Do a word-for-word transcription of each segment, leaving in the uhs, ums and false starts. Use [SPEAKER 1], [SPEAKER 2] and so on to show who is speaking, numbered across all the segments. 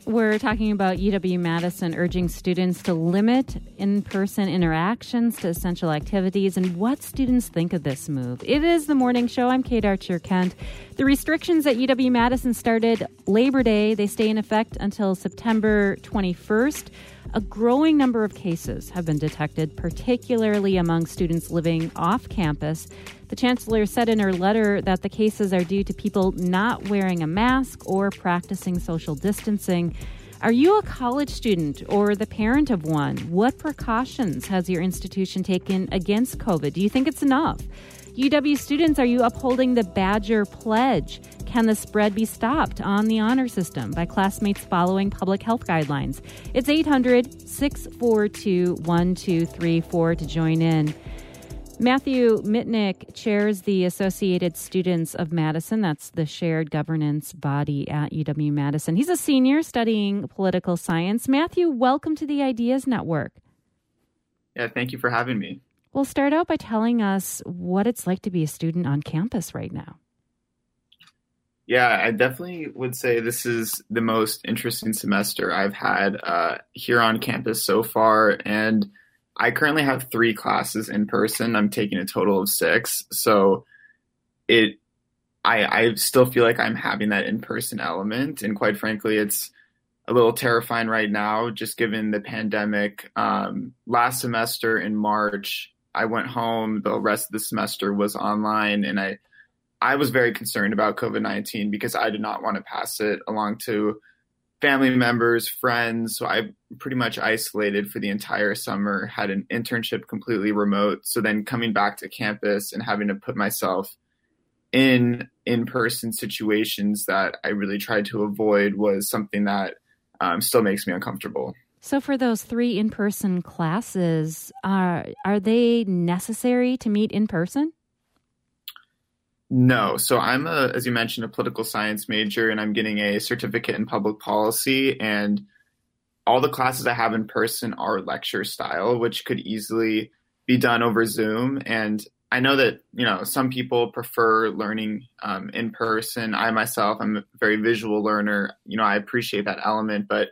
[SPEAKER 1] We're talking about U W-Madison urging students to limit in-person interactions to essential activities and what students think of this move. It is the morning show. I'm Kate Archer-Kent. The restrictions at U W-Madison started Labor Day. They stay in effect until September twenty-first. A growing number of cases have been detected, particularly among students living off campus. The chancellor said in her letter that the cases are due to people not wearing a mask or practicing social distancing. Are you a college student or the parent of one? What precautions has your institution taken against COVID? Do you think it's enough? U W students, are you upholding the Badger Pledge? Can the spread be stopped on the honor system by classmates following public health guidelines? It's eight hundred, six four two, one two three four to join in. Matthew Mitnick chairs the Associated Students of Madison. That's the shared governance body at U W-Madison. He's a senior studying political science. Matthew, welcome to the Ideas Network.
[SPEAKER 2] Yeah, thank you for having me.
[SPEAKER 1] Well, start out by telling us what it's like to be a student on campus right now.
[SPEAKER 2] Yeah, I definitely would say this is the most interesting semester I've had uh, here on campus so far. And I currently have three classes in person. I'm taking a total of six. So it, I, I still feel like I'm having that in-person element. And quite frankly, it's a little terrifying right now, just given the pandemic. Um, last semester in March, I went home. The rest of the semester was online. And I, I was very concerned about COVID nineteen because I did not want to pass it along to family members, friends. So I pretty much isolated for the entire summer, had an internship completely remote. So then coming back to campus and having to put myself in in-person situations that I really tried to avoid was something that um, still makes me uncomfortable.
[SPEAKER 1] So for those three in-person classes, are, are they necessary to meet in person?
[SPEAKER 2] No. So I'm, a, as you mentioned, a political science major, and I'm getting a certificate in public policy. And all the classes I have in person are lecture style, which could easily be done over Zoom. And I know that, you know, some people prefer learning um, in person. I myself, I'm a very visual learner. You know, I appreciate that element, but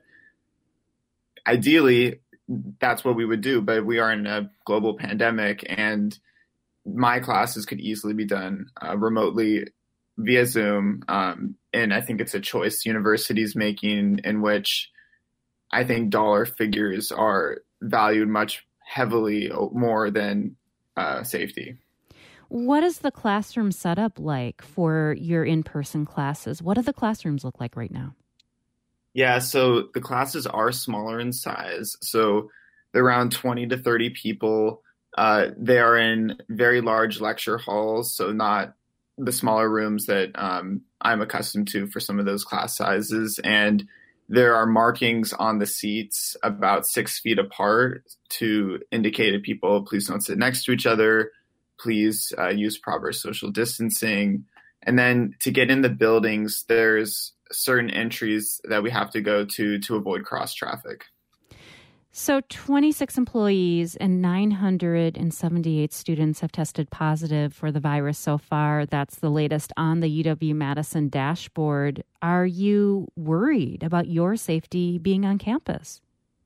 [SPEAKER 2] ideally, that's what we would do. But we are in a global pandemic, and my classes could easily be done uh, remotely via Zoom. Um, and I think it's a choice universities making in which I think dollar figures are valued much heavily more than uh, safety.
[SPEAKER 1] What is the classroom setup like for your in-person classes? What do the classrooms look like right now?
[SPEAKER 2] Yeah, so the classes are smaller in size. So they're around twenty to thirty people. Uh, they are in very large lecture halls, so not the smaller rooms that um, I'm accustomed to for some of those class sizes. And there are markings on the seats about six feet apart to indicate to people, please don't sit next to each other. Please uh, use proper social distancing. And then to get in the buildings, there's certain entries that we have to go to to avoid cross traffic.
[SPEAKER 1] So twenty-six employees and nine hundred seventy-eight students have tested positive for the virus so far. That's the latest on the U W-Madison dashboard. Are you worried about your safety being on campus?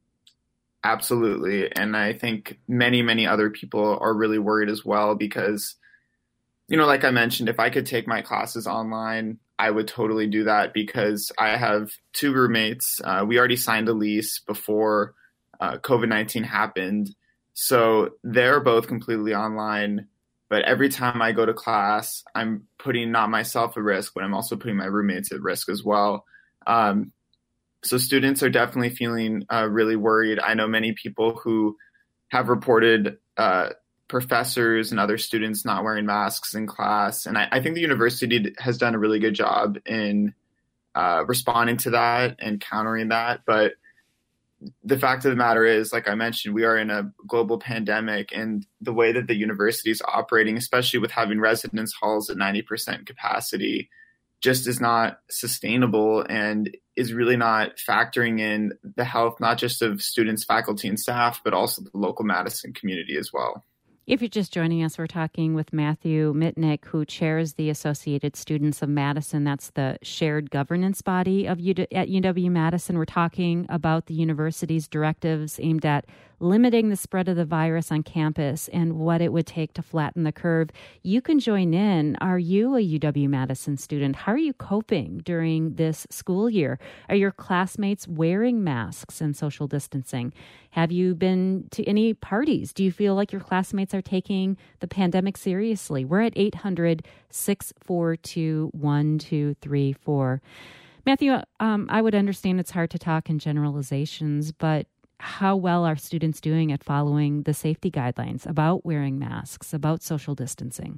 [SPEAKER 2] Absolutely. And I think many, many other people are really worried as well because, you know, like I mentioned, if I could take my classes online, I would totally do that because I have two roommates. Uh, we already signed a lease before Uh, COVID nineteen happened. So they're both completely online. But every time I go to class, I'm putting not myself at risk, but I'm also putting my roommates at risk as well. Um, so students are definitely feeling uh, really worried. I know many people who have reported uh, professors and other students not wearing masks in class. And I, I think the university has done a really good job in uh, responding to that and countering that. But the fact of the matter is, like I mentioned, we are in a global pandemic, and the way that the university is operating, especially with having residence halls at ninety percent capacity, just is not sustainable and is really not factoring in the health, not just of students, faculty, and staff, but also the local Madison community as well.
[SPEAKER 1] If you're just joining us, we're talking with Matthew Mitnick, who chairs the Associated Students of Madison. That's the shared governance body of U- at U W-Madison. We're talking about the university's directives aimed at limiting the spread of the virus on campus and what it would take to flatten the curve. You can join in. Are you a U W-Madison student? How are you coping during this school year? Are your classmates wearing masks and social distancing? Have you been to any parties? Do you feel like your classmates are taking the pandemic seriously? We're at eight hundred, six four two, one two three four. Matthew, um, I would understand it's hard to talk in generalizations, but how well are students doing at following the safety guidelines about wearing masks, about social distancing?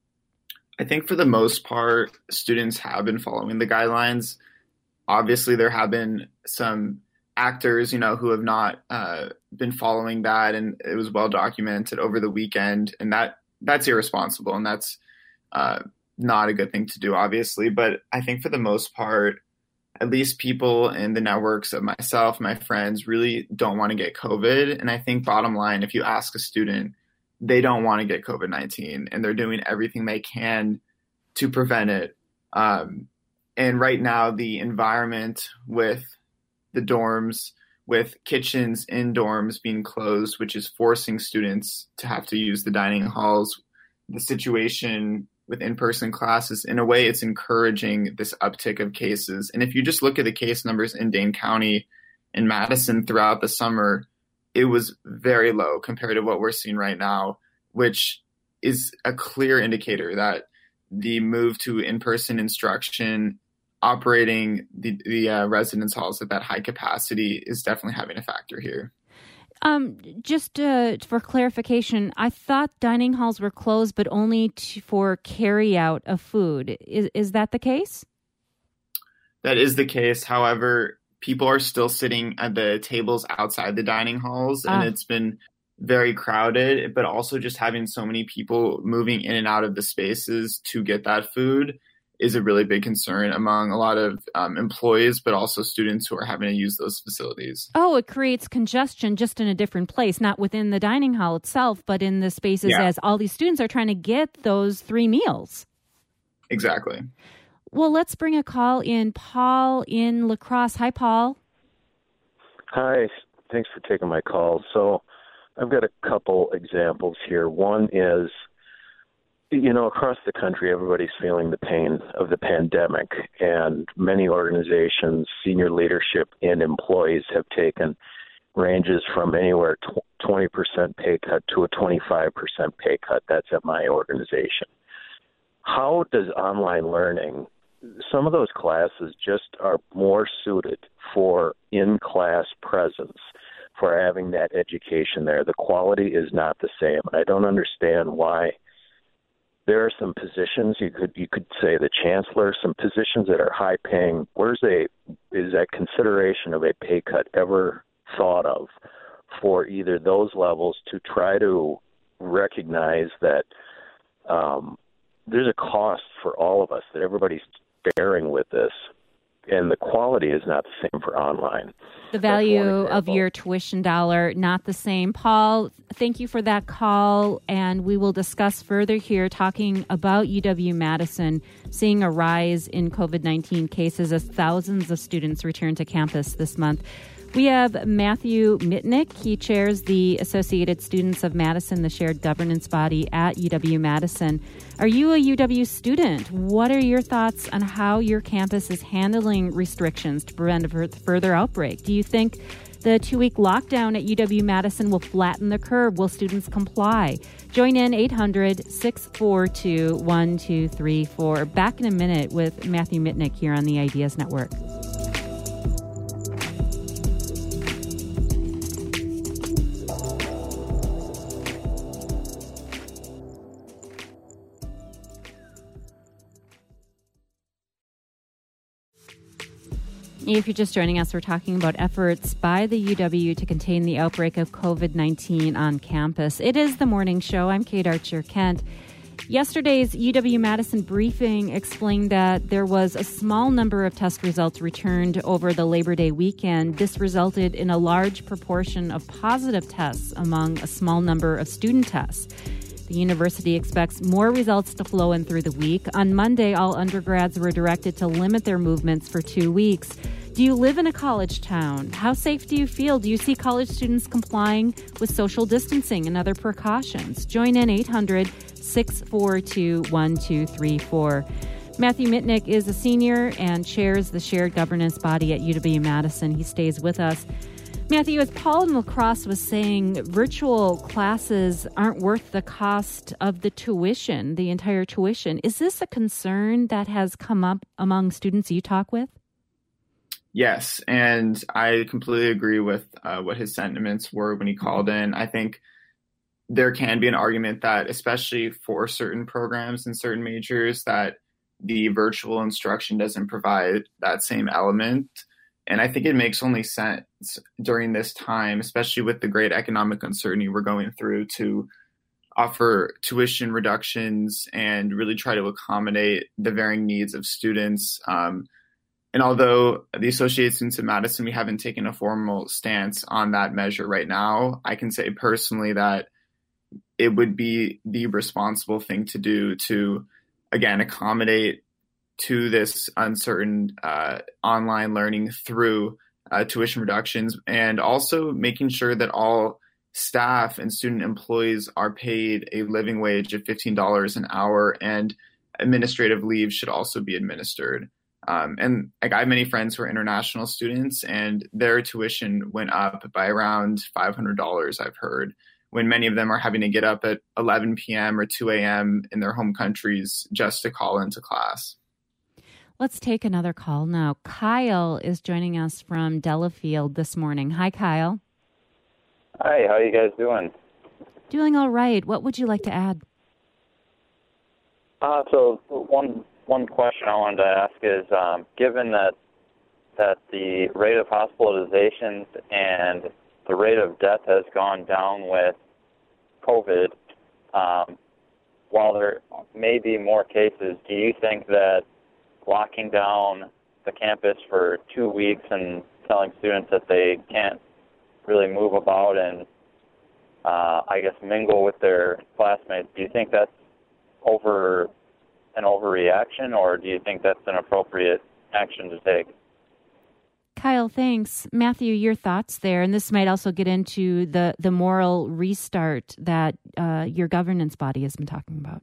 [SPEAKER 2] I think for the most part, students have been following the guidelines. Obviously, there have been some actors, you know, who have not uh, been following that, and it was well documented over the weekend, and that that's irresponsible, and that's uh, not a good thing to do, obviously. But I think for the most part, at least people in the networks of myself, my friends, really don't want to get COVID. And I think bottom line, if you ask a student, they don't want to get COVID nineteen, and they're doing everything they can to prevent it. Um, and right now, the environment with the dorms, with kitchens in dorms being closed, which is forcing students to have to use the dining halls, the situation with in-person classes, in a way, it's encouraging this uptick of cases. And if you just look at the case numbers in Dane County and Madison throughout the summer, it was very low compared to what we're seeing right now, which is a clear indicator that the move to in-person instruction, operating the, the uh, residence halls at that high capacity is definitely having a factor here.
[SPEAKER 1] Um, just uh, for clarification, I thought dining halls were closed, but only to, for carry out of food. Is is that the case?
[SPEAKER 2] That is the case. However, people are still sitting at the tables outside the dining halls, and ah. it's been very crowded, but also just having so many people moving in and out of the spaces to get that food is a really big concern among a lot of um, employees, but also students who are having to use those facilities.
[SPEAKER 1] Oh, it creates congestion just in a different place, not within the dining hall itself, but in the spaces yeah. as all these students are trying to get those three meals.
[SPEAKER 2] Exactly.
[SPEAKER 1] Well, let's bring a call in. Paul in La Crosse. Hi, Paul.
[SPEAKER 3] Hi. Thanks for taking my call. So I've got a couple examples here. One is, you know, across the country, everybody's feeling the pain of the pandemic, and many organizations, senior leadership, and employees have taken ranges from anywhere twenty percent pay cut to a twenty-five percent pay cut. That's at my organization. How does online learning, some of those classes just are more suited for in-class presence, for having that education there. The quality is not the same, and I don't understand why. There are some positions, you could you could say the chancellor, some positions that are high paying. Where's a is that consideration of a pay cut ever thought of for either those levels to try to recognize that um, there's a cost for all of us, that everybody's bearing with this, and the quality is not the same for online.
[SPEAKER 1] The value of your tuition dollar, not the same. Paul, thank you for that call, and we will discuss further here, talking about U W-Madison seeing a rise in COVID nineteen cases as thousands of students return to campus this month. We have Matthew Mitnick. He chairs the Associated Students of Madison, the shared governance body at U W-Madison. Are you a U W student? What are your thoughts on how your campus is handling restrictions to prevent a further outbreak? Do you think the two-week lockdown at U W-Madison will flatten the curve? Will students comply? Join in eight hundred, six four two, one two three four. Back in a minute with Matthew Mitnick here on the Ideas Network. If you're just joining us, we're talking about efforts by the U W to contain the outbreak of COVID nineteen on campus. It is the morning show. I'm Kate Archer-Kent. Yesterday's U W-Madison briefing explained that there was a small number of test results returned over the Labor Day weekend. This resulted in a large proportion of positive tests among a small number of student tests. The university expects more results to flow in through the week. On Monday, all undergrads were directed to limit their movements for two weeks. Do you live in a college town? How safe do you feel? Do you see college students complying with social distancing and other precautions? Join in eight hundred, six four two, one two three four. Matthew Mitnick is a senior and chairs the shared governance body at U W-Madison. He stays with us. Matthew, as Paul in La Crosse was saying, virtual classes aren't worth the cost of the tuition, the entire tuition. Is this a concern that has come up among students you talk with?
[SPEAKER 2] Yes, and I completely agree with uh, what his sentiments were when he called in. I think there can be an argument that, especially for certain programs and certain majors, that the virtual instruction doesn't provide that same element. And I think it makes only sense during this time, especially with the great economic uncertainty we're going through, to offer tuition reductions and really try to accommodate the varying needs of students. Um, and although the Associated Students of Madison, we haven't taken a formal stance on that measure right now, I can say personally that it would be the responsible thing to do to, again, accommodate to this uncertain uh, online learning through uh, tuition reductions, and also making sure that all staff and student employees are paid a living wage of fifteen dollars an hour, and administrative leave should also be administered. Um, and like, I have many friends who are international students, and their tuition went up by around five hundred dollars, I've heard, when many of them are having to get up at eleven p.m. or two a.m. in their home countries just to call into class.
[SPEAKER 1] Let's take another call now. Kyle is joining us from Delafield this morning. Hi, Kyle.
[SPEAKER 4] Hi, how are you guys doing?
[SPEAKER 1] Doing all right. What would you like to add?
[SPEAKER 4] Uh, so one one question I wanted to ask is, um, given that that the rate of hospitalizations and the rate of death has gone down with COVID, um, while there may be more cases, do you think that locking down the campus for two weeks and telling students that they can't really move about and, uh, I guess, mingle with their classmates, do you think that's over an overreaction, or do you think that's an appropriate action to take?
[SPEAKER 1] Kyle, thanks. Matthew, your thoughts there, and this might also get into the, the moral restart that uh, your governance body has been talking about.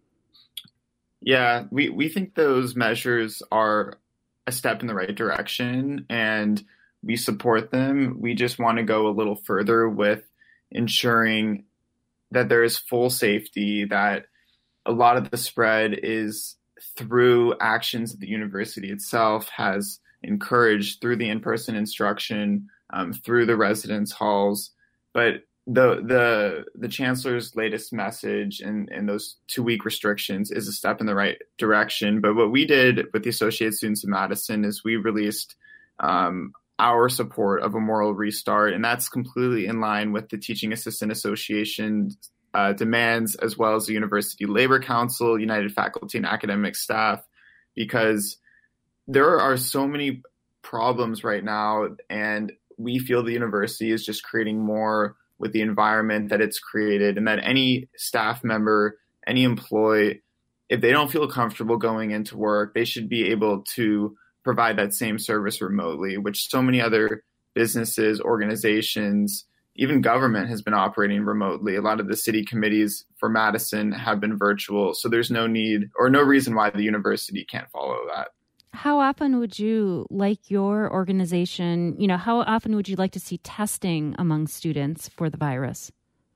[SPEAKER 2] Yeah, we, we think those measures are a step in the right direction, and we support them. We just want to go a little further with ensuring that there is full safety, that a lot of the spread is through actions that the university itself has encouraged through the in-person instruction, um, through the residence halls. But the the the chancellor's latest message and, and those two-week restrictions is a step in the right direction. But what we did with the Associated Students of Madison is we released um, our support of a moral restart, and that's completely in line with the Teaching Assistant Association uh, demands, as well as the University Labor Council, United Faculty and Academic Staff, because there are so many problems right now, and we feel the university is just creating more with the environment that it's created, and that any staff member, any employee, if they don't feel comfortable going into work, they should be able to provide that same service remotely, which so many other businesses, organizations, even government has been operating remotely. A lot of the city committees for Madison have been virtual, so there's no need or no reason why the university can't follow that.
[SPEAKER 1] How often would you like your organization, you know, how often would you like to see testing among students for the virus?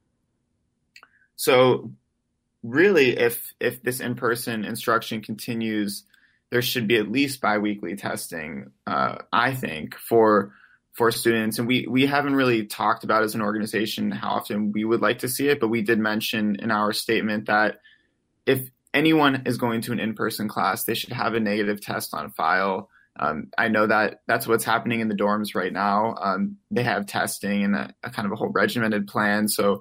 [SPEAKER 2] So really, if if this in-person instruction continues, there should be at least biweekly testing, uh, I think, for for students. And we, we haven't really talked about as an organization how often we would like to see it, but we did mention in our statement that if anyone is going to an in-person class, they should have a negative test on file. Um, I know that that's what's happening in the dorms right now. Um, they have testing and a, a kind of a whole regimented plan. So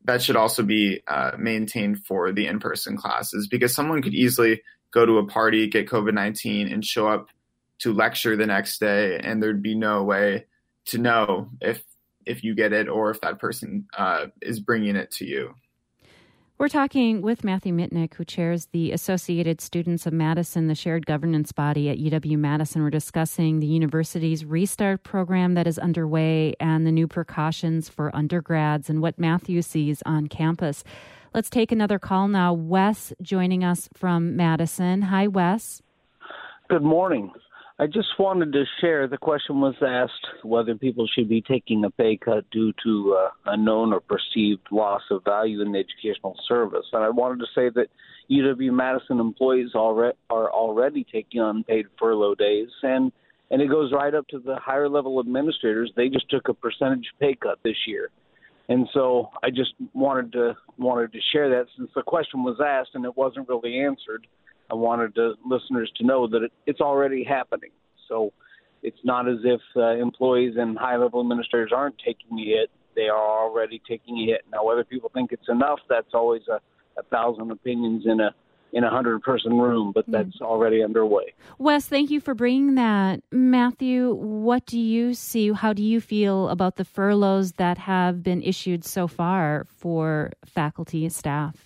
[SPEAKER 2] that should also be uh, maintained for the in-person classes, because someone could easily go to a party, get COVID nineteen, and show up to lecture the next day, and there'd be no way to know if if you get it or if that person uh, is bringing it to you.
[SPEAKER 1] We're talking with Matthew Mitnick, who chairs the Associated Students of Madison, the shared governance body at U W-Madison. We're discussing the university's Restart program that is underway and the new precautions for undergrads and what Matthew sees on campus. Let's take another call now. Wes joining us from Madison. Hi, Wes.
[SPEAKER 5] Good morning. I just wanted to share, the question was asked whether people should be taking a pay cut due to uh, a known or perceived loss of value in the educational service. And I wanted to say that U W-Madison employees already, are already taking unpaid furlough days, and, and it goes right up to the higher level administrators. They just took a percentage pay cut this year. And so I just wanted to wanted to share that since the question was asked and it wasn't really answered. I wanted the listeners to know that it, it's already happening. So it's not as if uh, employees and high-level administrators aren't taking a hit. They are already taking a hit. Now, whether people think it's enough, that's always a, a thousand opinions in a in a hundred-person room, but that's mm. already underway.
[SPEAKER 1] Wes, thank you for bringing that. Matthew, what do you see? How do you feel about the furloughs that have been issued so far for faculty and staff?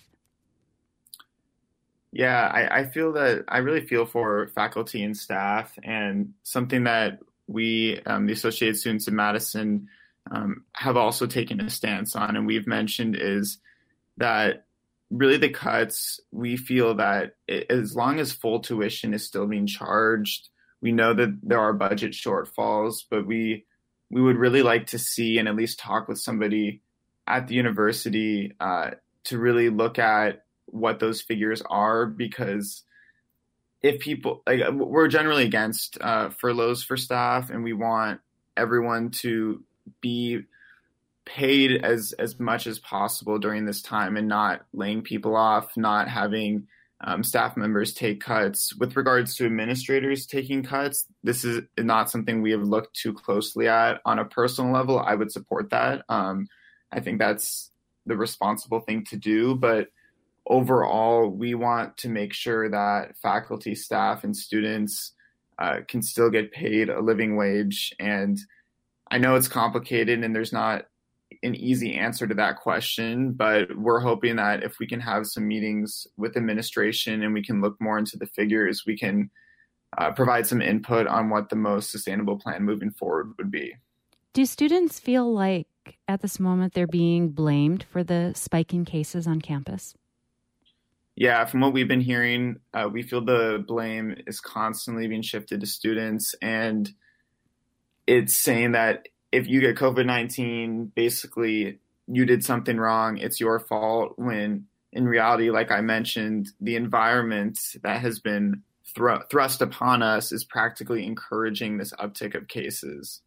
[SPEAKER 2] Yeah, I, I feel that I really feel for faculty and staff, and something that we, um, the Associated Students of Madison, um, have also taken a stance on, and we've mentioned is that really the cuts, we feel that it, as long as full tuition is still being charged, we know that there are budget shortfalls, but we we would really like to see and at least talk with somebody at the university uh, to really look at what those figures are, because if people, like, we're generally against uh, furloughs for staff, and we want everyone to be paid as, as much as possible during this time and not laying people off, not having um, staff members take cuts. With regards to administrators taking cuts, this is not something we have looked too closely at. On a personal level, I would support that. Um, I think that's the responsible thing to do, but overall, we want to make sure that faculty, staff, and students uh, can still get paid a living wage. And I know it's complicated and there's not an easy answer to that question, but we're hoping that if we can have some meetings with administration and we can look more into the figures, we can uh, provide some input on what the most sustainable plan moving forward would be.
[SPEAKER 1] Do students feel like at this moment they're being blamed for the spike in cases on campus?
[SPEAKER 2] Yeah, from what we've been hearing, uh, we feel the blame is constantly being shifted to students, and it's saying that if you get COVID nineteen, basically you did something wrong, it's your fault, when in reality, like I mentioned, the environment that has been thr- thrust upon us is practically encouraging this uptick of cases.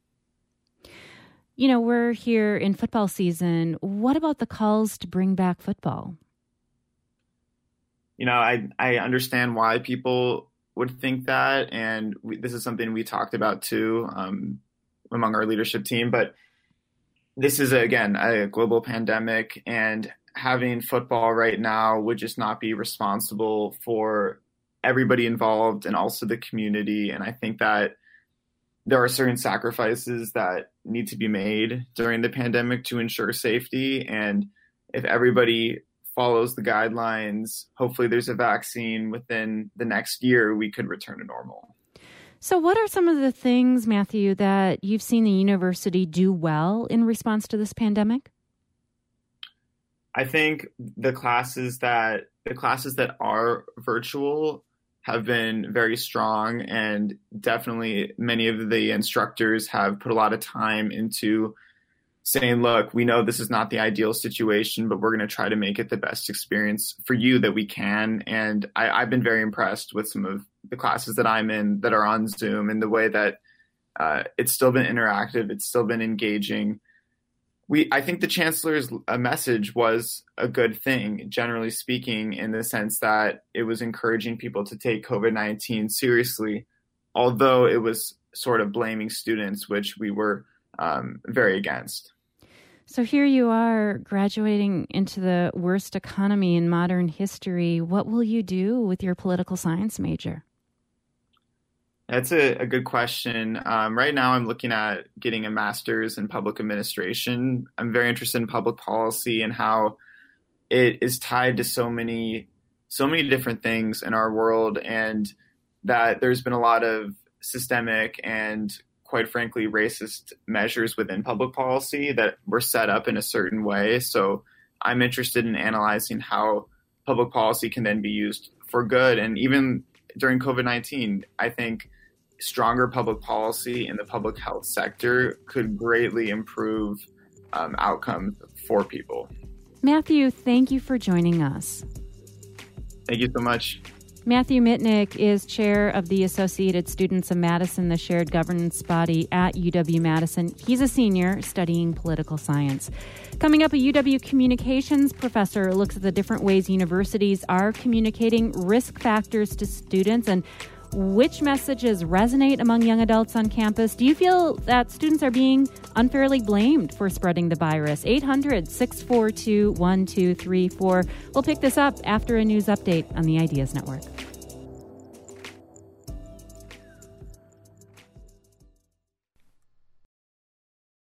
[SPEAKER 1] You know, we're here in football season. What about the calls to bring back football?
[SPEAKER 2] You know, I, I understand why people would think that, and we, this is something we talked about too um, among our leadership team, but this is, again, a global pandemic, and having football right now would just not be responsible for everybody involved and also the community. And I think that there are certain sacrifices that need to be made during the pandemic to ensure safety. And if everybody follows the guidelines, hopefully there's a vaccine within the next year, we could return to normal.
[SPEAKER 1] So what are some of the things, Matthew, that you've seen the university do well in response to this pandemic?
[SPEAKER 2] I think the classes that the classes that are virtual have been very strong, and definitely many of the instructors have put a lot of time into saying, look, we know this is not the ideal situation, but we're going to try to make it the best experience for you that we can. And I, I've been very impressed with some of the classes that I'm in that are on Zoom, and the way that uh, it's still been interactive, it's still been engaging. We, I think the chancellor's uh, message was a good thing, generally speaking, in the sense that it was encouraging people to take COVID nineteen seriously, although it was sort of blaming students, which we were um, very against.
[SPEAKER 1] So here you are graduating into the worst economy in modern history. What will you do with your political science major?
[SPEAKER 2] That's a, a good question. Um, right now, I'm looking at getting a master's in public administration. I'm very interested in public policy and how it is tied to so many, so many different things in our world, and that there's been a lot of systemic and, quite frankly, racist measures within public policy that were set up in a certain way. So I'm interested in analyzing how public policy can then be used for good. And even during COVID nineteen, I think stronger public policy in the public health sector could greatly improve um, outcomes for people.
[SPEAKER 1] Matthew, thank you for joining us.
[SPEAKER 2] Thank you so much.
[SPEAKER 1] Matthew Mitnick is chair of the Associated Students of Madison, the shared governance body at U W-Madison. He's a senior studying political science. Coming up, a U W communications professor looks at the different ways universities are communicating risk factors to students and which messages resonate among young adults on campus. Do you feel that students are being unfairly blamed for spreading the virus? eight hundred, six four two, one two three four. We'll pick this up after a news update on the Ideas Network.